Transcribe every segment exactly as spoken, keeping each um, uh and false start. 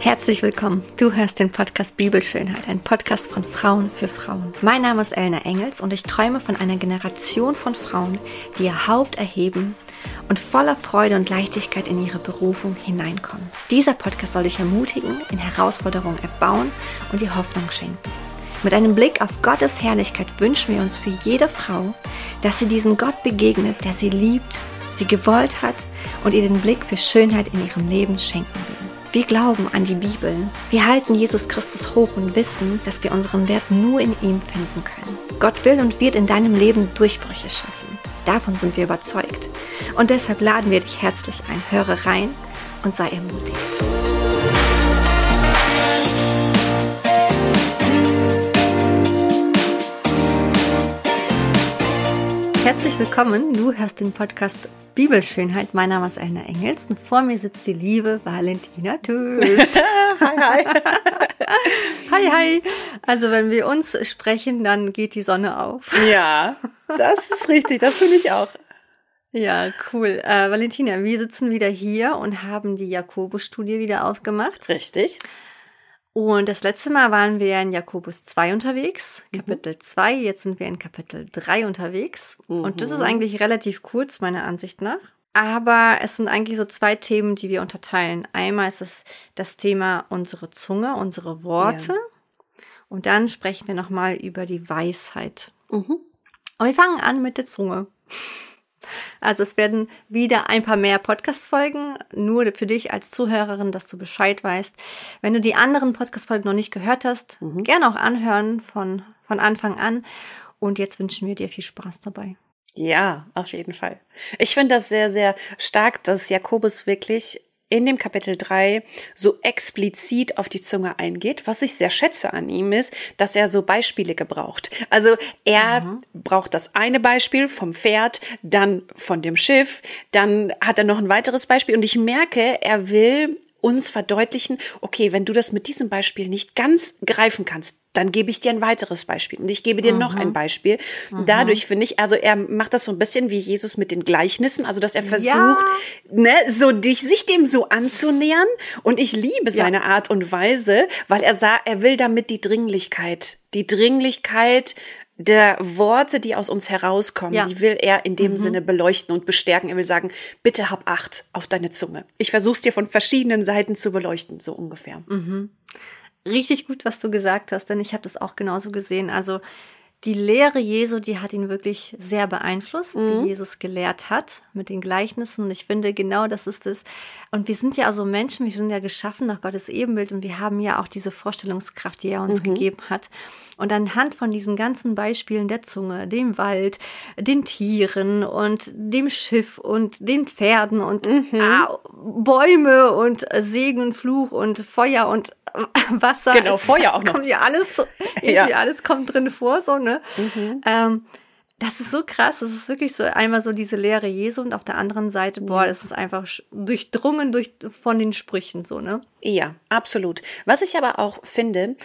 Herzlich willkommen. Du hörst den Podcast Bibelschönheit, ein Podcast von Frauen für Frauen. Mein Name ist Elna Engels und ich träume von einer Generation von Frauen, die ihr Haupt erheben und voller Freude und Leichtigkeit in ihre Berufung hineinkommen. Dieser Podcast soll dich ermutigen, in Herausforderungen erbauen und dir Hoffnung schenken. Mit einem Blick auf Gottes Herrlichkeit wünschen wir uns für jede Frau, dass sie diesen Gott begegnet, der sie liebt, sie gewollt hat und ihr den Blick für Schönheit in ihrem Leben schenken will. Wir glauben an die Bibel. Wir halten Jesus Christus hoch und wissen, dass wir unseren Wert nur in ihm finden können. Gott will und wird in deinem Leben Durchbrüche schaffen. Davon sind wir überzeugt. Und deshalb laden wir dich herzlich ein. Höre rein und sei ermutigt. Herzlich willkommen, du hörst den Podcast Bibelschönheit. Mein Name ist Elna Engels und vor mir sitzt die liebe Valentina Tös. Hi, hi. Hi, hi. Also wenn wir uns sprechen, dann geht die Sonne auf. Ja, das ist richtig, das finde ich auch. Ja, cool. Äh, Valentina, wir sitzen wieder hier und haben die Jakobus-Studie wieder aufgemacht. Richtig. Und das letzte Mal waren wir in Jakobus zwei unterwegs, Kapitel zwei, jetzt sind wir in Kapitel drei unterwegs. Mhm. Und das ist eigentlich relativ kurz, meiner Ansicht nach. Aber es sind eigentlich so zwei Themen, die wir unterteilen. Einmal ist es das Thema unsere Zunge, unsere Worte. Ja. Und dann sprechen wir nochmal über die Weisheit. Mhm. Und wir fangen an mit der Zunge. Also es werden wieder ein paar mehr Podcast-Folgen, nur für dich als Zuhörerin, dass du Bescheid weißt. Wenn du die anderen Podcast-Folgen noch nicht gehört hast, mhm. gerne auch anhören von, von Anfang an. Und jetzt wünschen wir dir viel Spaß dabei. Ja, auf jeden Fall. Ich finde das sehr, sehr stark, dass Jakobus wirklich in dem Kapitel drei so explizit auf die Zunge eingeht. Was ich sehr schätze an ihm ist, dass er so Beispiele gebraucht. Also er mhm. braucht das eine Beispiel vom Pferd, dann von dem Schiff, dann hat er noch ein weiteres Beispiel und ich merke, er will uns verdeutlichen, okay, wenn du das mit diesem Beispiel nicht ganz greifen kannst, dann gebe ich dir ein weiteres Beispiel und ich gebe dir mhm. noch ein Beispiel. Mhm. Dadurch finde ich, also er macht das so ein bisschen wie Jesus mit den Gleichnissen, also dass er versucht, ja. ne, so dich, sich dem so anzunähern und ich liebe seine ja. Art und Weise, weil er sah, er will damit die Dringlichkeit, die Dringlichkeit der Worte, die aus uns herauskommen, ja. die will er in dem mhm. Sinne beleuchten und bestärken. Er will sagen, bitte hab Acht auf deine Zunge. Ich versuche es dir von verschiedenen Seiten zu beleuchten, so ungefähr. Mhm. Richtig gut, was du gesagt hast, denn ich habe das auch genauso gesehen. Also die Lehre Jesu, die hat ihn wirklich sehr beeinflusst, mhm. wie Jesus gelehrt hat mit den Gleichnissen. Und ich finde, genau das ist es. Und wir sind ja also Menschen, wir sind ja geschaffen nach Gottes Ebenbild und wir haben ja auch diese Vorstellungskraft, die er uns mhm. gegeben hat. Und anhand von diesen ganzen Beispielen der Zunge, dem Wald, den Tieren und dem Schiff und den Pferden und mhm. ah, Bäume und Segen und Fluch und Feuer und Wasser. Genau, Feuer auch noch. Kommt ja alles, irgendwie ja. alles kommt drin vor, so, ne? Mhm. Ähm, das ist so krass, das ist wirklich so einmal so diese Lehre Jesu und auf der anderen Seite, boah, das ist einfach durchdrungen durch, von den Sprüchen, so, ne? Ja, absolut. Was ich aber auch finde,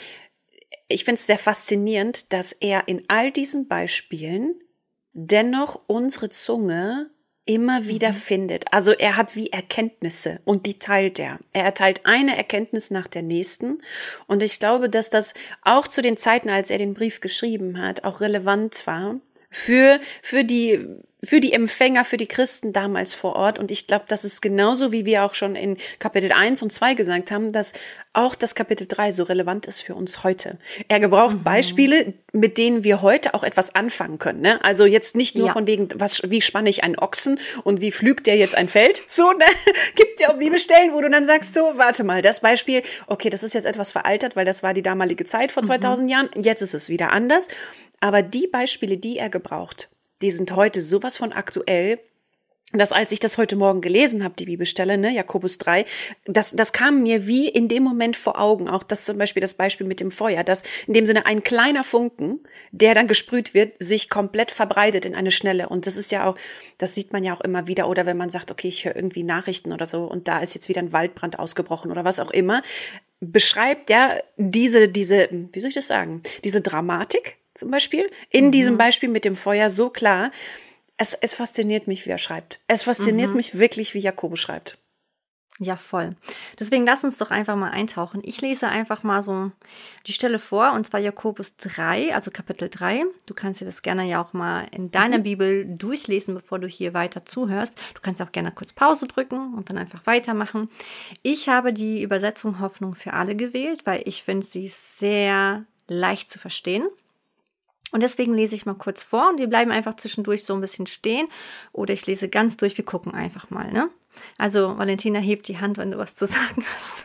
ich finde es sehr faszinierend, dass er in all diesen Beispielen dennoch unsere Zunge immer wieder mhm. findet. Also er hat wie Erkenntnisse und die teilt er. Er erteilt eine Erkenntnis nach der nächsten und ich glaube, dass das auch zu den Zeiten, als er den Brief geschrieben hat, auch relevant war für, für die für die Empfänger, für die Christen damals vor Ort. Und ich glaube, das ist genauso, wie wir auch schon in Kapitel eins und zwei gesagt haben, dass auch das Kapitel drei so relevant ist für uns heute. Er gebraucht mhm. Beispiele, mit denen wir heute auch etwas anfangen können. Ne? Also jetzt nicht nur ja. von wegen, was, wie spanne ich einen Ochsen und wie pflügt der jetzt ein Feld? So, ne? Gibt ja auch Bibelstellen, wo du dann sagst so, warte mal, das Beispiel, okay, das ist jetzt etwas veraltet, weil das war die damalige Zeit vor zweitausend mhm. Jahren. Jetzt ist es wieder anders. Aber die Beispiele, die er gebraucht, die sind heute sowas von aktuell, dass als ich das heute Morgen gelesen habe, die Bibelstelle, ne, Jakobus drei, das, das kam mir wie in dem Moment vor Augen, auch das zum Beispiel das Beispiel mit dem Feuer, dass in dem Sinne ein kleiner Funken, der dann gesprüht wird, sich komplett verbreitet in eine Schnelle. Und das ist ja auch, das sieht man ja auch immer wieder, oder wenn man sagt, okay, ich höre irgendwie Nachrichten oder so und da ist jetzt wieder ein Waldbrand ausgebrochen oder was auch immer, beschreibt ja diese, diese, wie soll ich das sagen, diese Dramatik, zum Beispiel, in mhm. diesem Beispiel mit dem Feuer so klar. Es, es fasziniert mich, wie er schreibt. Es fasziniert mhm. mich wirklich, wie Jakobus schreibt. Ja, voll. Deswegen lass uns doch einfach mal eintauchen. Ich lese einfach mal so die Stelle vor, und zwar Jakobus drei, also Kapitel drei. Du kannst dir das gerne ja auch mal in deiner Mhm. Bibel durchlesen, bevor du hier weiter zuhörst. Du kannst auch gerne kurz Pause drücken und dann einfach weitermachen. Ich habe die Übersetzung Hoffnung für alle gewählt, weil ich finde, sie ist sehr leicht zu verstehen. Und deswegen lese ich mal kurz vor und wir bleiben einfach zwischendurch so ein bisschen stehen. Oder ich lese ganz durch, wir gucken einfach mal, ne? Also Valentina, hebt die Hand, wenn du was zu sagen hast.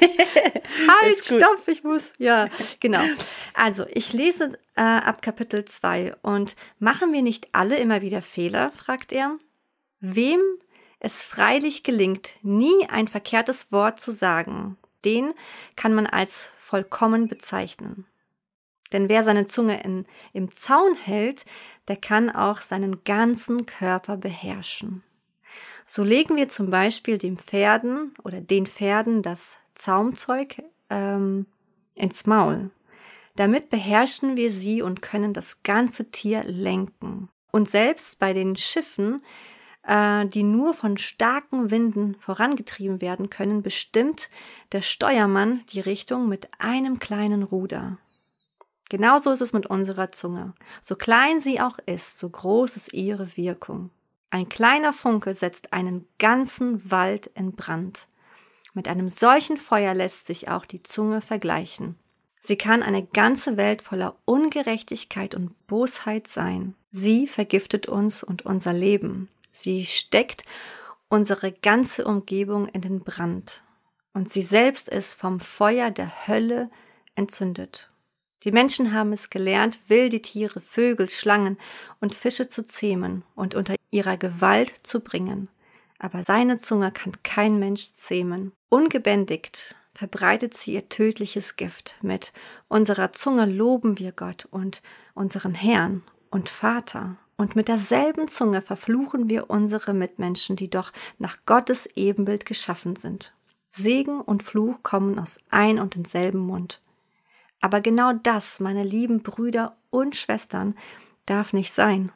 Halt, stopp, ich muss. Ja, genau. Also ich lese äh, ab Kapitel zwei. Und machen wir nicht alle immer wieder Fehler, fragt er. Wem es freilich gelingt, nie ein verkehrtes Wort zu sagen, den kann man als vollkommen bezeichnen. Denn wer seine Zunge in, im Zaun hält, der kann auch seinen ganzen Körper beherrschen. So legen wir zum Beispiel den Pferden oder den Pferden das Zaumzeug ähm, ins Maul. Damit beherrschen wir sie und können das ganze Tier lenken. Und selbst bei den Schiffen, äh, die nur von starken Winden vorangetrieben werden können, bestimmt der Steuermann die Richtung mit einem kleinen Ruder. Genauso ist es mit unserer Zunge. So klein sie auch ist, so groß ist ihre Wirkung. Ein kleiner Funke setzt einen ganzen Wald in Brand. Mit einem solchen Feuer lässt sich auch die Zunge vergleichen. Sie kann eine ganze Welt voller Ungerechtigkeit und Bosheit sein. Sie vergiftet uns und unser Leben. Sie steckt unsere ganze Umgebung in den Brand. Und sie selbst ist vom Feuer der Hölle entzündet. Die Menschen haben es gelernt, wilde Tiere, Vögel, Schlangen und Fische zu zähmen und unter ihrer Gewalt zu bringen. Aber seine Zunge kann kein Mensch zähmen. Ungebändigt verbreitet sie ihr tödliches Gift. Mit unserer Zunge loben wir Gott und unseren Herrn und Vater. Und mit derselben Zunge verfluchen wir unsere Mitmenschen, die doch nach Gottes Ebenbild geschaffen sind. Segen und Fluch kommen aus ein und denselben Mund. Aber genau das, meine lieben Brüder und Schwestern, darf nicht sein.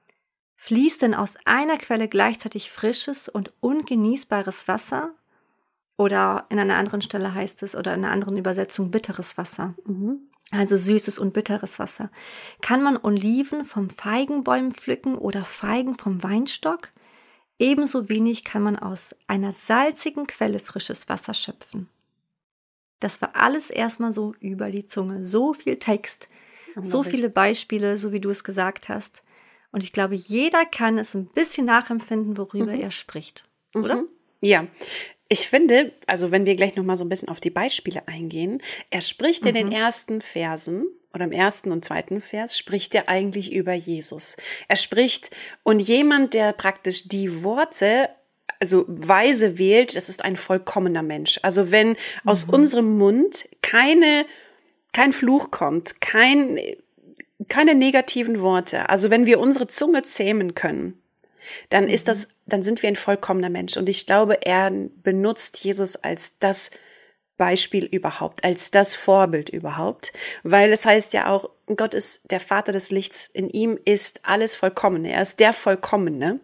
Fließt denn aus einer Quelle gleichzeitig frisches und ungenießbares Wasser? Oder in einer anderen Stelle heißt es, oder in einer anderen Übersetzung, bitteres Wasser. Mhm. Also süßes und bitteres Wasser. Kann man Oliven vom Feigenbäumen pflücken oder Feigen vom Weinstock? Ebenso wenig kann man aus einer salzigen Quelle frisches Wasser schöpfen. Das war alles erstmal so über die Zunge. So viel Text, so viele Beispiele, so wie du es gesagt hast. Und ich glaube, jeder kann es ein bisschen nachempfinden, worüber mhm. er spricht, oder? Mhm. Ja, ich finde, also wenn wir gleich nochmal so ein bisschen auf die Beispiele eingehen, er spricht mhm. in den ersten Versen oder im ersten und zweiten Vers, spricht er eigentlich über Jesus. Er spricht, und jemand, der praktisch die Worte also weise wählt, das ist ein vollkommener Mensch. Also wenn aus mhm. unserem Mund keine, kein Fluch kommt, kein, keine negativen Worte, also wenn wir unsere Zunge zähmen können, dann mhm. ist das, dann sind wir ein vollkommener Mensch. Und ich glaube, er benutzt Jesus als das Beispiel überhaupt, als das Vorbild überhaupt, weil es heißt ja auch, Gott ist der Vater des Lichts, in ihm ist alles vollkommen, er ist der Vollkommene.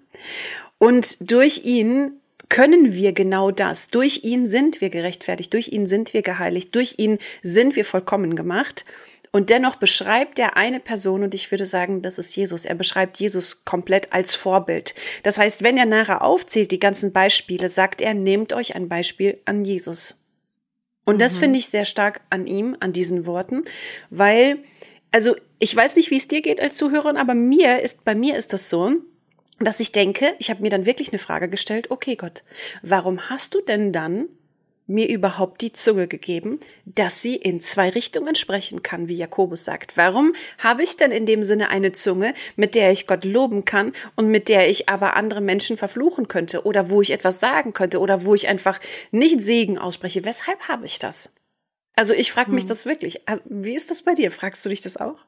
Und durch ihn können wir genau das. Durch ihn sind wir gerechtfertigt, durch ihn sind wir geheiligt, durch ihn sind wir vollkommen gemacht. Und dennoch beschreibt er eine Person, und ich würde sagen, das ist Jesus. Er beschreibt Jesus komplett als Vorbild. Das heißt, wenn er nachher aufzählt, die ganzen Beispiele, sagt er, nehmt euch ein Beispiel an Jesus. Und mhm. das finde ich sehr stark an ihm, an diesen Worten, weil, also ich weiß nicht, wie es dir geht als Zuhörerin, aber mir ist, bei mir ist das so, dass ich denke, ich habe mir dann wirklich eine Frage gestellt, okay Gott, warum hast du denn dann mir überhaupt die Zunge gegeben, dass sie in zwei Richtungen sprechen kann, wie Jakobus sagt? Warum habe ich denn in dem Sinne eine Zunge, mit der ich Gott loben kann und mit der ich aber andere Menschen verfluchen könnte oder wo ich etwas sagen könnte oder wo ich einfach nicht Segen ausspreche? Weshalb habe ich das? Also ich frage mich hm. das wirklich. Also, wie ist das bei dir? Fragst du dich das auch?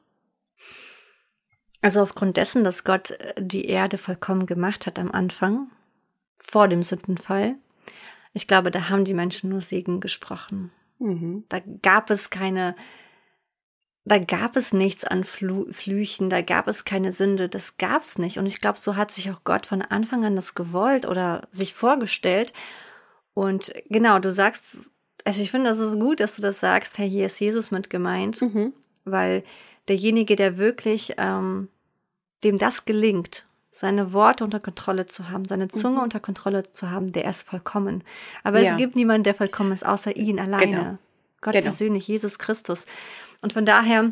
Also aufgrund dessen, dass Gott die Erde vollkommen gemacht hat am Anfang, vor dem Sündenfall, ich glaube, da haben die Menschen nur Segen gesprochen. Mhm. Da gab es keine, da gab es nichts an Flu- Flüchen, da gab es keine Sünde, das gab es nicht. Und ich glaube, so hat sich auch Gott von Anfang an das gewollt oder sich vorgestellt. Und genau, du sagst, also ich finde, das ist gut, dass du das sagst, hey, hier ist Jesus mit gemeint, Mhm. weil derjenige, der wirklich, ähm, dem das gelingt, seine Worte unter Kontrolle zu haben, seine Zunge Mhm. unter Kontrolle zu haben, der ist vollkommen. Aber Ja. es gibt niemanden, der vollkommen ist, außer ihn alleine. Genau. Gott Genau. persönlich, Jesus Christus. Und von daher,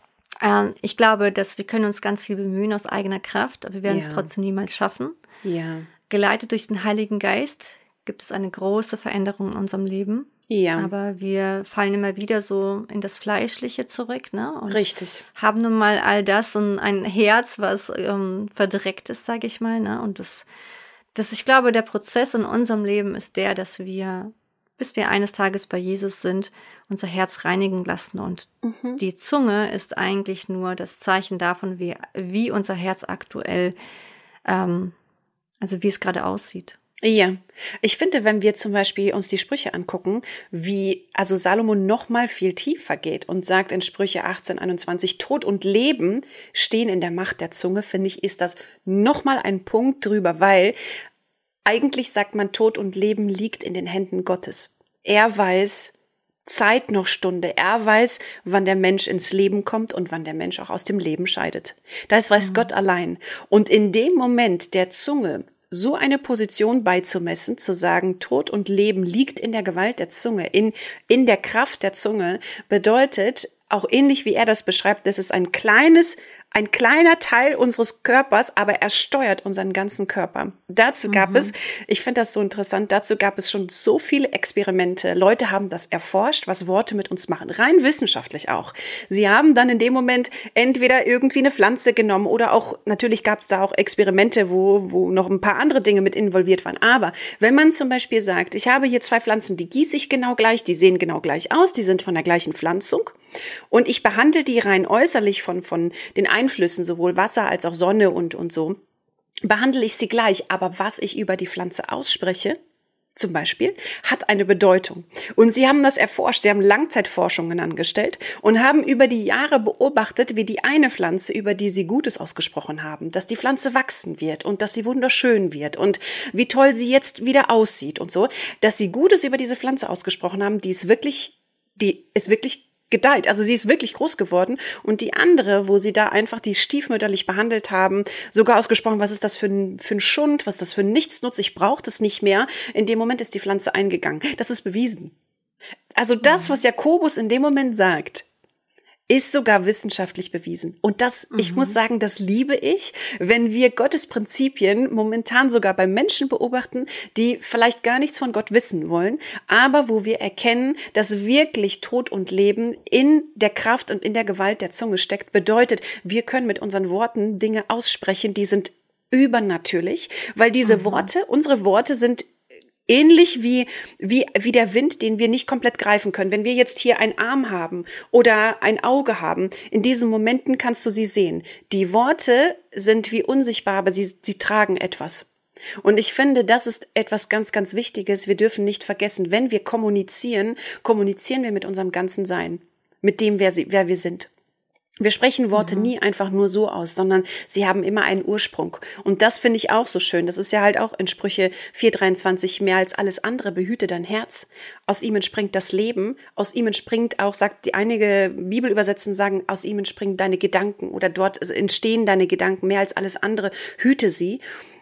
ähm, ich glaube, dass wir können uns ganz viel bemühen aus eigener Kraft, aber wir werden es Ja. trotzdem niemals schaffen. Ja. Geleitet durch den Heiligen Geist gibt es eine große Veränderung in unserem Leben. Ja. Aber wir fallen immer wieder so in das Fleischliche zurück, ne? Und Richtig. haben nun mal all das und ein Herz, was ähm, verdreckt ist, sage ich mal, ne? Und das, das, ich glaube, der Prozess in unserem Leben ist der, dass wir, bis wir eines Tages bei Jesus sind, unser Herz reinigen lassen. Und Mhm. die Zunge ist eigentlich nur das Zeichen davon, wie, wie unser Herz aktuell, ähm, also wie es gerade aussieht. Ja, ich finde, wenn wir zum Beispiel uns die Sprüche angucken, wie also Salomon noch mal viel tiefer geht und sagt in Sprüche achtzehn einundzwanzig, Tod und Leben stehen in der Macht der Zunge, finde ich, ist das noch mal ein Punkt drüber, weil eigentlich sagt man, Tod und Leben liegt in den Händen Gottes. Er weiß Zeit noch Stunde. Er weiß, wann der Mensch ins Leben kommt und wann der Mensch auch aus dem Leben scheidet. Das weiß mhm. Gott allein. Und in dem Moment der Zunge so eine Position beizumessen, zu sagen, Tod und Leben liegt in der Gewalt der Zunge, in, in der Kraft der Zunge, bedeutet, auch ähnlich wie er das beschreibt, das ist ein kleines, ein kleiner Teil unseres Körpers, aber er steuert unseren ganzen Körper. Dazu gab mhm. es, ich finde das so interessant, dazu gab es schon so viele Experimente. Leute haben das erforscht, was Worte mit uns machen, rein wissenschaftlich auch. Sie haben dann in dem Moment entweder irgendwie eine Pflanze genommen oder auch, natürlich gab es da auch Experimente, wo, wo noch ein paar andere Dinge mit involviert waren. Aber wenn man zum Beispiel sagt, ich habe hier zwei Pflanzen, die gieße ich genau gleich, die sehen genau gleich aus, die sind von der gleichen Pflanzung. Und ich behandle die rein äußerlich von, von den Einflüssen, sowohl Wasser als auch Sonne und, und so, behandle ich sie gleich. Aber was ich über die Pflanze ausspreche, zum Beispiel, hat eine Bedeutung. Und sie haben das erforscht, sie haben Langzeitforschungen angestellt und haben über die Jahre beobachtet, wie die eine Pflanze, über die sie Gutes ausgesprochen haben, dass die Pflanze wachsen wird und dass sie wunderschön wird und wie toll sie jetzt wieder aussieht und so, dass sie Gutes über diese Pflanze ausgesprochen haben, die ist wirklich, die ist wirklich gedeiht. Also sie ist wirklich groß geworden und die andere, wo sie da einfach die stiefmütterlich behandelt haben, sogar ausgesprochen, was ist das für ein, für ein Schund, was ist das für ein Nichtsnutz, ich brauche das nicht mehr. In dem Moment ist die Pflanze eingegangen. Das ist bewiesen. Also das, was Jakobus in dem Moment sagt, ist sogar wissenschaftlich bewiesen. Und das, mhm. ich muss sagen, das liebe ich, wenn wir Gottes Prinzipien momentan sogar bei Menschen beobachten, die vielleicht gar nichts von Gott wissen wollen, aber wo wir erkennen, dass wirklich Tod und Leben in der Kraft und in der Gewalt der Zunge steckt, bedeutet, wir können mit unseren Worten Dinge aussprechen, die sind übernatürlich, weil diese mhm. Worte, unsere Worte sind ähnlich wie, wie, wie der Wind, den wir nicht komplett greifen können. Wenn wir jetzt hier einen Arm haben oder ein Auge haben, in diesen Momenten kannst du sie sehen. Die Worte sind wie unsichtbar, aber sie, sie tragen etwas. Und ich finde, das ist etwas ganz, ganz Wichtiges. Wir dürfen nicht vergessen, wenn wir kommunizieren, kommunizieren wir mit unserem ganzen Sein, mit dem, wer, sie, wer wir sind. Wir sprechen Worte mhm. nie einfach nur so aus, sondern sie haben immer einen Ursprung. Und das finde ich auch so schön. Das ist ja halt auch in Sprüche vier dreiundzwanzig, mehr als alles andere behüte dein Herz. Aus ihm entspringt das Leben. Aus ihm entspringt auch, sagt die einige Bibelübersetzungen sagen, aus ihm entspringen deine Gedanken oder dort entstehen deine Gedanken mehr als alles andere. Hüte sie.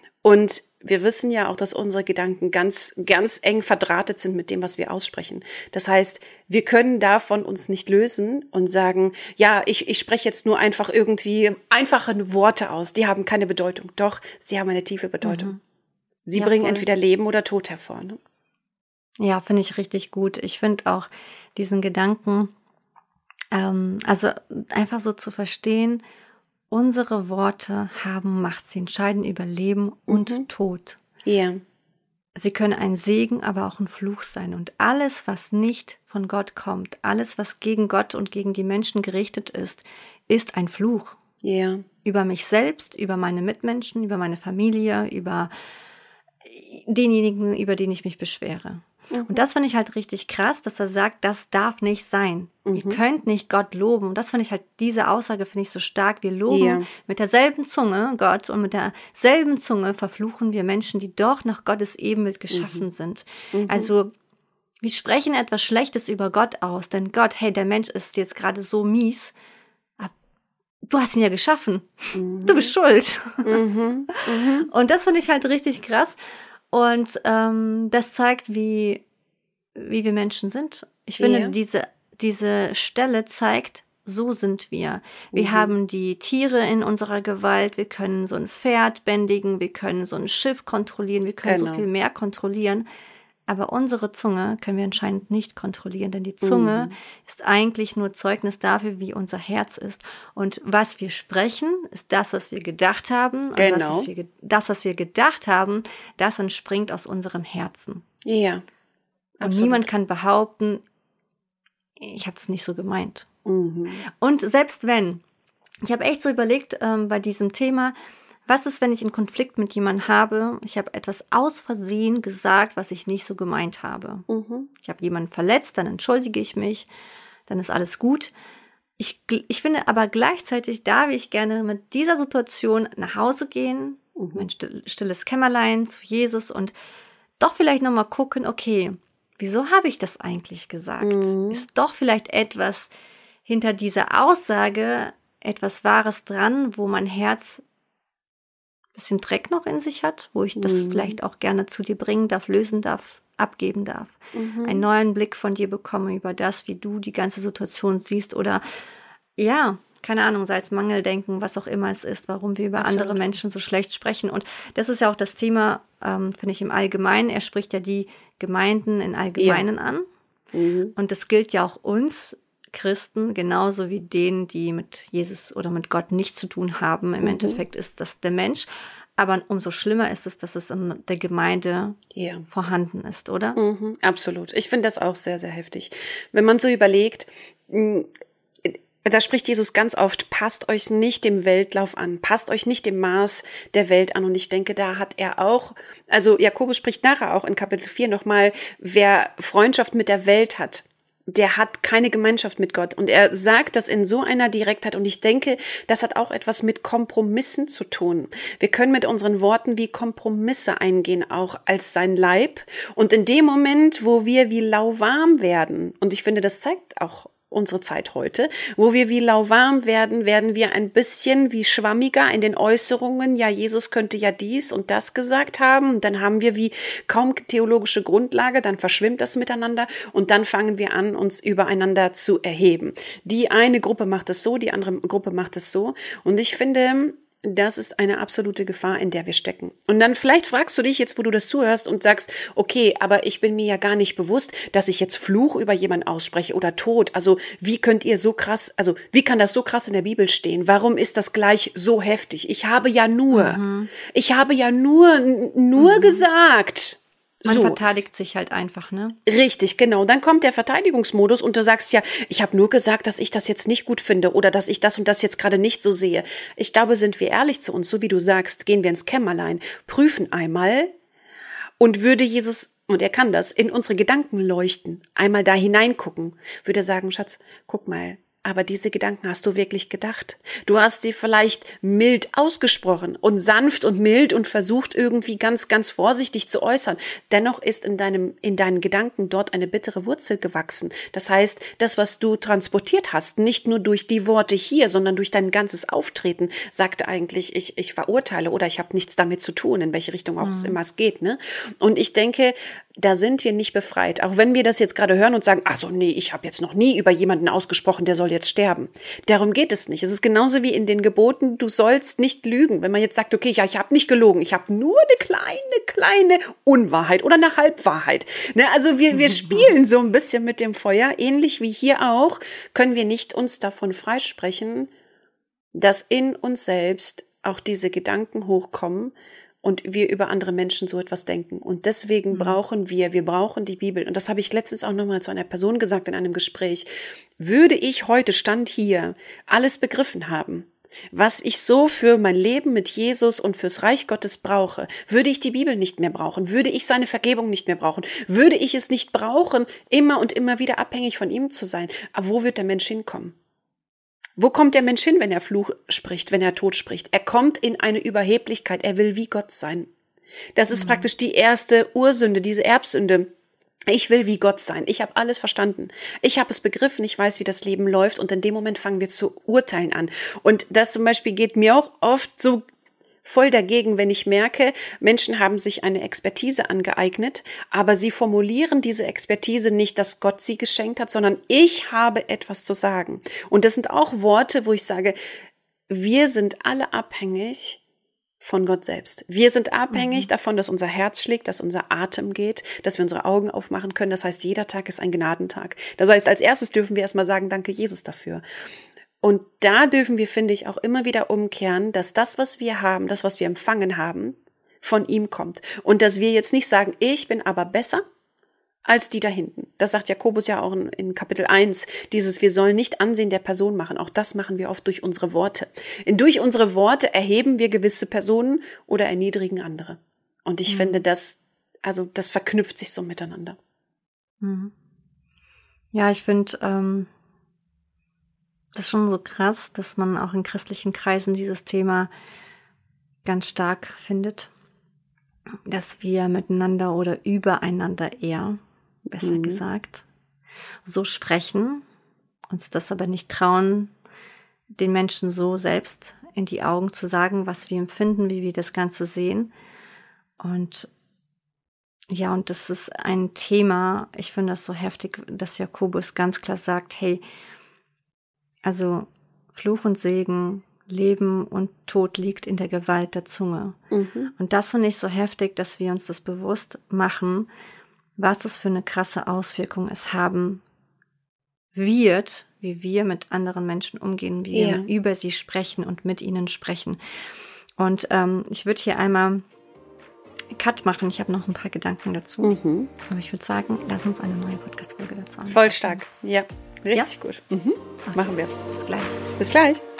Und wir wissen ja auch, dass unsere Gedanken ganz, ganz eng verdrahtet sind mit dem, was wir aussprechen. Das heißt, wir können davon uns nicht lösen und sagen, ja, ich, ich spreche jetzt nur einfach irgendwie einfache Worte aus. Die haben keine Bedeutung. Doch, sie haben eine tiefe Bedeutung. Mhm. Sie ja, bringen voll. Entweder Leben oder Tod hervor. Ne? Ja, finde ich richtig gut. Ich finde auch diesen Gedanken, ähm, also einfach so zu verstehen, unsere Worte haben Macht. Sie entscheiden über Leben und mhm. Tod. Ja. Sie können ein Segen, aber auch ein Fluch sein. Und alles, was nicht von Gott kommt, alles, was gegen Gott und gegen die Menschen gerichtet ist, ist ein Fluch. Ja. Über mich selbst, über meine Mitmenschen, über meine Familie, über denjenigen, über den ich mich beschwere. Mhm. Und das finde ich halt richtig krass, dass er sagt, das darf nicht sein. Mhm. Ihr könnt nicht Gott loben. Und das finde ich halt, diese Aussage finde ich so stark. Wir loben ja. mit derselben Zunge Gott und mit derselben Zunge verfluchen wir Menschen, die doch nach Gottes Ebenbild geschaffen mhm. sind. Mhm. Also wir sprechen etwas Schlechtes über Gott aus, denn Gott, hey, der Mensch ist jetzt gerade so mies. Du hast ihn ja geschaffen. Mhm. Du bist schuld. Mhm. Mhm. Und das finde ich halt richtig krass. Und ähm, das zeigt, wie, wie wir Menschen sind. Ich finde, yeah. diese, diese Stelle zeigt, so sind wir. Wir mhm. haben die Tiere in unserer Gewalt. Wir können so ein Pferd bändigen. Wir können so ein Schiff kontrollieren. Wir können genau. so viel mehr kontrollieren. Aber unsere Zunge können wir anscheinend nicht kontrollieren, denn die Zunge mhm. ist eigentlich nur Zeugnis dafür, wie unser Herz ist. Und was wir sprechen, ist das, was wir gedacht haben. Genau. Und was wir, das, was wir gedacht haben, das entspringt aus unserem Herzen. Ja. Und absolut. Niemand kann behaupten, ich habe es nicht so gemeint. Mhm. Und selbst wenn, ich habe echt so überlegt ähm, bei diesem Thema, was ist, wenn ich einen Konflikt mit jemandem habe? Ich habe etwas aus Versehen gesagt, was ich nicht so gemeint habe. Mhm. Ich habe jemanden verletzt, dann entschuldige ich mich, dann ist alles gut. Ich, ich finde aber gleichzeitig darf ich gerne mit dieser Situation nach Hause gehen, mhm. mein stilles Kämmerlein zu Jesus und doch vielleicht nochmal gucken, okay, wieso habe ich das eigentlich gesagt? Mhm. Ist doch vielleicht etwas hinter dieser Aussage, etwas Wahres dran, wo mein Herz bisschen Dreck noch in sich hat, wo ich das mhm. vielleicht auch gerne zu dir bringen darf, lösen darf, abgeben darf. Mhm. Einen neuen Blick von dir bekomme über das, wie du die ganze Situation siehst oder ja, keine Ahnung, sei es Mangeldenken, was auch immer es ist, warum wir über Absolut. Andere Menschen so schlecht sprechen. Und das ist ja auch das Thema, ähm, finde ich, im Allgemeinen. Er spricht ja die Gemeinden im Allgemeinen ja. an. Mhm. Und das gilt ja auch uns Christen, genauso wie denen, die mit Jesus oder mit Gott nichts zu tun haben. Im mhm. Endeffekt ist das der Mensch. Aber umso schlimmer ist es, dass es in der Gemeinde ja. vorhanden ist, oder? Mhm, absolut. Ich finde das auch sehr, sehr heftig. Wenn man so überlegt, da spricht Jesus ganz oft, passt euch nicht dem Weltlauf an, passt euch nicht dem Maß der Welt an. Und ich denke, da hat er auch, also Jakobus spricht nachher auch in Kapitel vier nochmal, wer Freundschaft mit der Welt hat, der hat keine Gemeinschaft mit Gott. Und er sagt das in so einer Direktheit. Und ich denke, das hat auch etwas mit Kompromissen zu tun. Wir können mit unseren Worten wie Kompromisse eingehen, auch als sein Leib. Und in dem Moment, wo wir wie lauwarm werden, und ich finde, das zeigt auch unsere Zeit heute, wo wir wie lauwarm werden, werden wir ein bisschen wie schwammiger in den Äußerungen. Ja, Jesus könnte ja dies und das gesagt haben. Und dann haben wir wie kaum theologische Grundlage, dann verschwimmt das miteinander und dann fangen wir an, uns übereinander zu erheben. Die eine Gruppe macht es so, die andere Gruppe macht es so. Und ich finde, das ist eine absolute Gefahr, in der wir stecken. Und dann vielleicht fragst du dich jetzt, wo du das zuhörst und sagst, okay, aber ich bin mir ja gar nicht bewusst, dass ich jetzt Fluch über jemanden ausspreche oder Tod. Also wie könnt ihr so krass, also wie kann das so krass in der Bibel stehen? Warum ist das gleich so heftig? Ich habe ja nur, mhm. ich habe ja nur, nur mhm. gesagt. Man so. verteidigt sich halt einfach, ne? Richtig, genau. Dann kommt der Verteidigungsmodus und du sagst ja, ich habe nur gesagt, dass ich das jetzt nicht gut finde oder dass ich das und das jetzt gerade nicht so sehe. Ich glaube, sind wir ehrlich zu uns, so wie du sagst, gehen wir ins Kämmerlein, prüfen einmal und würde Jesus, und er kann das, in unsere Gedanken leuchten, einmal da hineingucken, würde er sagen, Schatz, guck mal, aber diese Gedanken hast du wirklich gedacht. Du hast sie vielleicht mild ausgesprochen und sanft und mild und versucht irgendwie ganz, ganz vorsichtig zu äußern. Dennoch ist in deinem, in deinen Gedanken dort eine bittere Wurzel gewachsen. Das heißt, das, was du transportiert hast, nicht nur durch die Worte hier, sondern durch dein ganzes Auftreten, sagte eigentlich, ich, ich verurteile oder ich habe nichts damit zu tun, in welche Richtung auch mhm. es immer es geht, ne? Und ich denke, da sind wir nicht befreit. Auch wenn wir das jetzt gerade hören und sagen, ach so, nee, ich habe jetzt noch nie über jemanden ausgesprochen, der soll jetzt sterben. Darum geht es nicht. Es ist genauso wie in den Geboten, du sollst nicht lügen. Wenn man jetzt sagt, okay, ja, ich habe nicht gelogen, ich habe nur eine kleine, kleine Unwahrheit oder eine Halbwahrheit. Ne, also wir, wir spielen so ein bisschen mit dem Feuer. Ähnlich wie hier auch, können wir nicht uns davon freisprechen, dass in uns selbst auch diese Gedanken hochkommen, und wir über andere Menschen so etwas denken. Und deswegen mhm. brauchen wir, wir brauchen die Bibel. Und das habe ich letztens auch nochmal zu einer Person gesagt in einem Gespräch. Würde ich heute, Stand hier, alles begriffen haben, was ich so für mein Leben mit Jesus und fürs Reich Gottes brauche, würde ich die Bibel nicht mehr brauchen, würde ich seine Vergebung nicht mehr brauchen, würde ich es nicht brauchen, immer und immer wieder abhängig von ihm zu sein. Aber wo wird der Mensch hinkommen? Wo kommt der Mensch hin, wenn er Fluch spricht, wenn er Tod spricht? Er kommt in eine Überheblichkeit, er will wie Gott sein. Das ist mhm. praktisch die erste Ursünde, diese Erbsünde. Ich will wie Gott sein. Ich habe alles verstanden. Ich habe es begriffen. Ich weiß, wie das Leben läuft. Und in dem Moment fangen wir zu urteilen an. Und das zum Beispiel geht mir auch oft so voll dagegen, wenn ich merke, Menschen haben sich eine Expertise angeeignet, aber sie formulieren diese Expertise nicht, dass Gott sie geschenkt hat, sondern ich habe etwas zu sagen. Und das sind auch Worte, wo ich sage, wir sind alle abhängig von Gott selbst. Wir sind abhängig mhm. davon, dass unser Herz schlägt, dass unser Atem geht, dass wir unsere Augen aufmachen können. Das heißt, jeder Tag ist ein Gnadentag. Das heißt, als erstes dürfen wir erstmal sagen, danke Jesus dafür. Und da dürfen wir, finde ich, auch immer wieder umkehren, dass das, was wir haben, das, was wir empfangen haben, von ihm kommt. Und dass wir jetzt nicht sagen, ich bin aber besser als die da hinten. Das sagt Jakobus ja auch in, in Kapitel eins, dieses, wir sollen nicht Ansehen der Person machen. Auch das machen wir oft durch unsere Worte. In, durch unsere Worte erheben wir gewisse Personen oder erniedrigen andere. Und ich mhm. finde, das, also das verknüpft sich so miteinander. Mhm. Ja, ich finde, ähm, das ist schon so krass, dass man auch in christlichen Kreisen dieses Thema ganz stark findet, dass wir miteinander oder übereinander eher, besser mhm. gesagt, so sprechen, uns das aber nicht trauen, den Menschen so selbst in die Augen zu sagen, was wir empfinden, wie wir das Ganze sehen. Und ja, und das ist ein Thema, ich finde das so heftig, dass Jakobus ganz klar sagt, hey, also Fluch und Segen, Leben und Tod liegt in der Gewalt der Zunge. Mhm. Und das finde ich so heftig, dass wir uns das bewusst machen, was das für eine krasse Auswirkung es haben wird, wie wir mit anderen Menschen umgehen, wie ja. wir über sie sprechen und mit ihnen sprechen. Und ähm, ich würde hier einmal Cut machen. Ich habe noch ein paar Gedanken dazu. Mhm. Aber ich würde sagen, lass uns eine neue Podcast-Folge dazu anfangen. Voll stark. Ja, richtig ja? gut. Mhm. Okay. Machen wir. Bis gleich. Bis gleich.